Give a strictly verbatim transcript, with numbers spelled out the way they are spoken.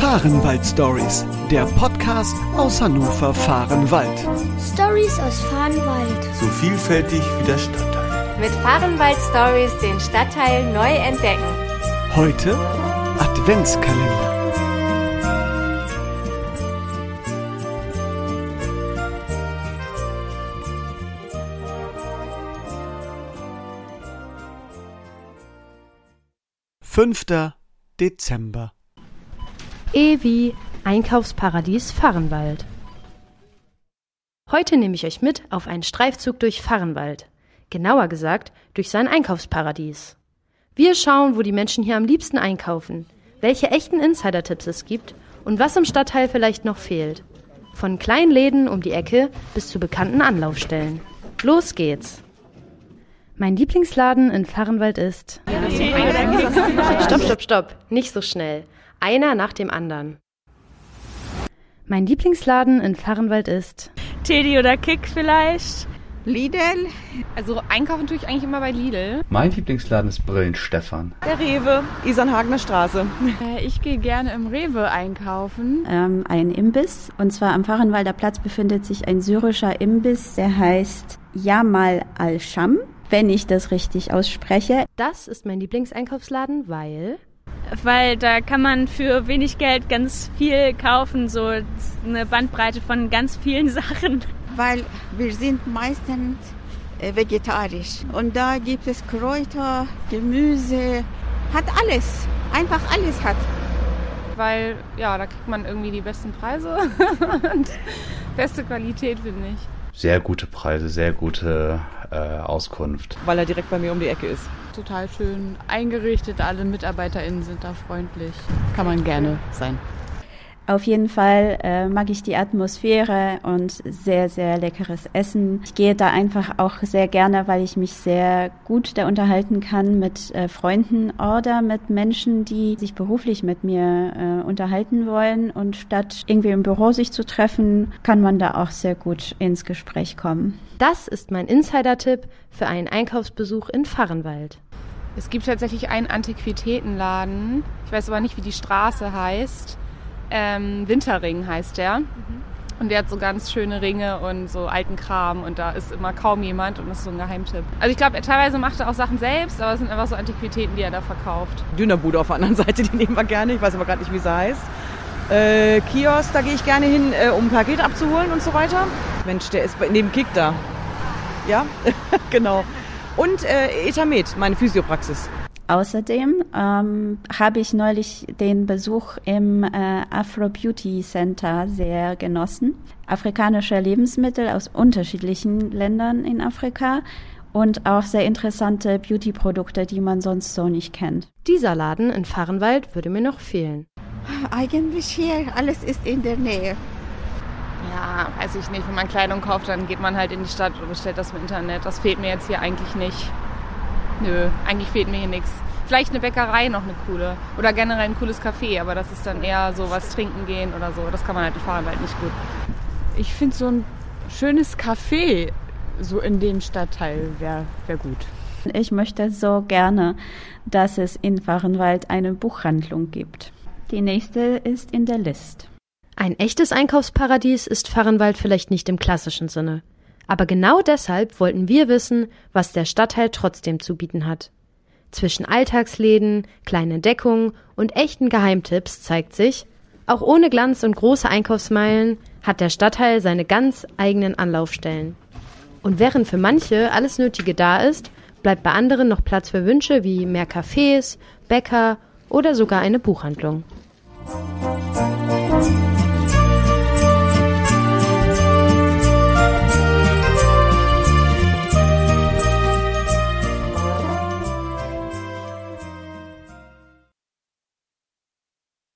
Fahrenwald-Stories, der Podcast aus Hannover-Fahrenwald. Stories aus Fahrenwald. So vielfältig wie der Stadtteil. Mit Fahrenwald-Stories den Stadtteil neu entdecken. Heute Adventskalender. fünfter Dezember. E wie Einkaufsparadies Fahrenwald. Heute nehme ich euch mit auf einen Streifzug durch Fahrenwald. Genauer gesagt, durch sein Einkaufsparadies. Wir schauen, wo die Menschen hier am liebsten einkaufen, welche echten Insider-Tipps es gibt und was im Stadtteil vielleicht noch fehlt. Von kleinen Läden um die Ecke bis zu bekannten Anlaufstellen. Los geht's! Mein Lieblingsladen in Fahrenwald ist... Stopp, stopp, stopp. Nicht so schnell. Einer nach dem anderen. Mein Lieblingsladen in Fahrenwald ist... Teddy oder Kick vielleicht. Lidl. Also einkaufen tue ich eigentlich immer bei Lidl. Mein Lieblingsladen ist Brillen Stefan. Der Rewe, Isernhagener Straße. Äh, ich gehe gerne im Rewe einkaufen. Ähm, ein Imbiss. Und zwar am Fahrenwalder Platz befindet sich ein syrischer Imbiss, der heißt Jamal al-Sham, wenn ich das richtig ausspreche. Das ist mein Lieblingseinkaufsladen, weil... Weil da kann man für wenig Geld ganz viel kaufen, so eine Bandbreite von ganz vielen Sachen. Weil wir sind meistens äh, vegetarisch. Und da gibt es Kräuter, Gemüse, hat alles, einfach alles hat. Weil, ja, da kriegt man irgendwie die besten Preise und beste Qualität, finde ich. Sehr gute Preise, sehr gute äh, Auskunft. Weil er direkt bei mir um die Ecke ist. Total schön eingerichtet, alle MitarbeiterInnen sind da freundlich. Kann man gerne sein. Auf jeden Fall äh, mag ich die Atmosphäre und sehr, sehr leckeres Essen. Ich gehe da einfach auch sehr gerne, weil ich mich sehr gut da unterhalten kann mit äh, Freunden oder mit Menschen, die sich beruflich mit mir äh, unterhalten wollen. Und statt irgendwie im Büro sich zu treffen, kann man da auch sehr gut ins Gespräch kommen. Das ist mein Insider-Tipp für einen Einkaufsbesuch in Fahrenwald. Es gibt tatsächlich einen Antiquitätenladen. Ich weiß aber nicht, wie die Straße heißt. Ähm, Winterring heißt der. Mhm. Und der hat so ganz schöne Ringe und so alten Kram und da ist immer kaum jemand und das ist so ein Geheimtipp. Also ich glaube, teilweise macht er auch Sachen selbst, aber es sind einfach so Antiquitäten, die er da verkauft. Dönerbude auf der anderen Seite, die nehmen wir gerne, ich weiß aber gerade nicht, wie sie heißt. Äh, Kiosk, da gehe ich gerne hin, äh, um ein Paket abzuholen und so weiter. Mensch, der ist bei, neben Kick da. Ja, genau. Und äh, Etamed, meine Physiopraxis. Außerdem ähm, habe ich neulich den Besuch im äh, Afro Beauty Center sehr genossen. Afrikanische Lebensmittel aus unterschiedlichen Ländern in Afrika und auch sehr interessante Beauty-Produkte, die man sonst so nicht kennt. Dieser Laden in Fahrenwald würde mir noch fehlen. Eigentlich hier, alles ist in der Nähe. Ja, weiß ich nicht. Wenn man Kleidung kauft, dann geht man halt in die Stadt und bestellt das im Internet. Das fehlt mir jetzt hier eigentlich nicht. Nö, eigentlich fehlt mir hier nichts. Vielleicht eine Bäckerei noch eine coole. Oder generell ein cooles Café, aber das ist dann eher so was trinken gehen oder so. Das kann man halt in Fahrenwald nicht gut. Ich finde so ein schönes Café so in dem Stadtteil wäre wär gut. Ich möchte so gerne, dass es in Fahrenwald eine Buchhandlung gibt. Die nächste ist in der List. Ein echtes Einkaufsparadies ist Fahrenwald vielleicht nicht im klassischen Sinne. Aber genau deshalb wollten wir wissen, was der Stadtteil trotzdem zu bieten hat. Zwischen Alltagsläden, kleinen Entdeckungen und echten Geheimtipps zeigt sich, auch ohne Glanz und große Einkaufsmeilen hat der Stadtteil seine ganz eigenen Anlaufstellen. Und während für manche alles Nötige da ist, bleibt bei anderen noch Platz für Wünsche wie mehr Cafés, Bäcker oder sogar eine Buchhandlung.